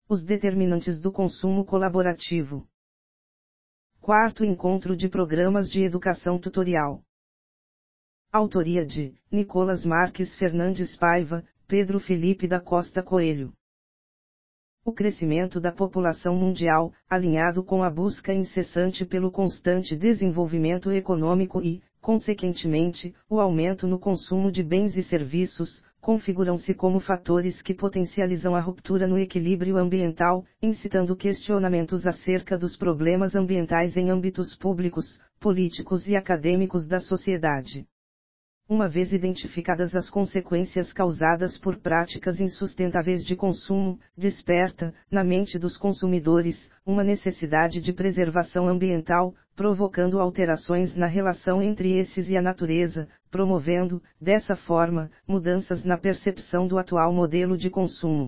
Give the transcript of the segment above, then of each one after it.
Os determinantes do consumo colaborativo. Quarto encontro de programas de educação tutorial. Autoria de Nicolas Marques Fernandes Paiva, Pedro Felipe da Costa Coelho. O crescimento da população mundial, alinhado com a busca incessante pelo constante desenvolvimento econômico e, consequentemente, o aumento no consumo de bens e serviços, configuram-se como fatores que potencializam a ruptura no equilíbrio ambiental, incitando questionamentos acerca dos problemas ambientais em âmbitos públicos, políticos e acadêmicos da sociedade. Uma vez identificadas as consequências causadas por práticas insustentáveis de consumo, desperta, na mente dos consumidores, uma necessidade de preservação ambiental, provocando alterações na relação entre esses e a natureza, promovendo, dessa forma, mudanças na percepção do atual modelo de consumo.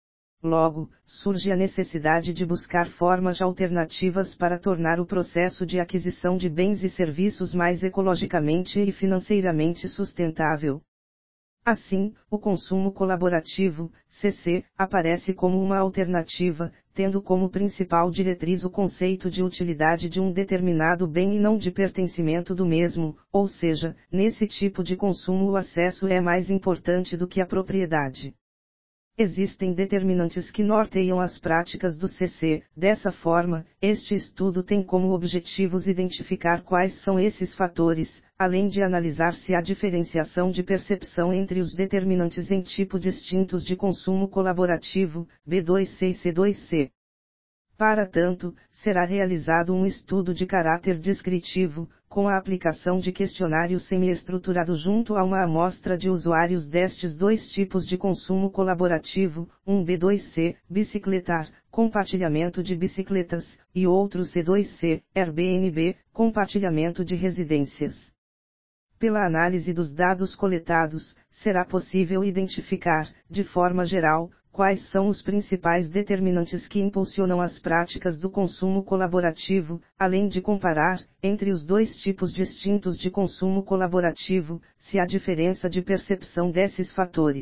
Logo, surge a necessidade de buscar formas alternativas para tornar o processo de aquisição de bens e serviços mais ecologicamente e financeiramente sustentável. Assim, o consumo colaborativo, CC, aparece como uma alternativa, tendo como principal diretriz o conceito de utilidade de um determinado bem e não de pertencimento do mesmo, ou seja, nesse tipo de consumo o acesso é mais importante do que a propriedade. Existem determinantes que norteiam as práticas do CC, dessa forma, este estudo tem como objetivos identificar quais são esses fatores, além de analisar se há diferenciação de percepção entre os determinantes em tipo distintos de consumo colaborativo, B2C e C2C. Para tanto, será realizado um estudo de caráter descritivo, com a aplicação de questionário semi-estruturado junto a uma amostra de usuários destes dois tipos de consumo colaborativo, um B2C, bicicletar, compartilhamento de bicicletas, e outro C2C, Airbnb, compartilhamento de residências. Pela análise dos dados coletados, será possível identificar, de forma geral, quais são os principais determinantes que impulsionam as práticas do consumo colaborativo, além de comparar, entre os dois tipos distintos de consumo colaborativo, se há diferença de percepção desses fatores.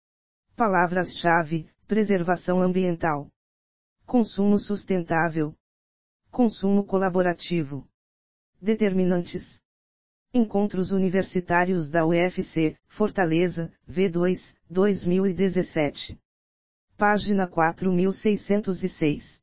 Palavras-chave: preservação ambiental, consumo sustentável, consumo colaborativo. Determinantes. Encontros Universitários da UFC, Fortaleza, V2, 2017. Página 4606.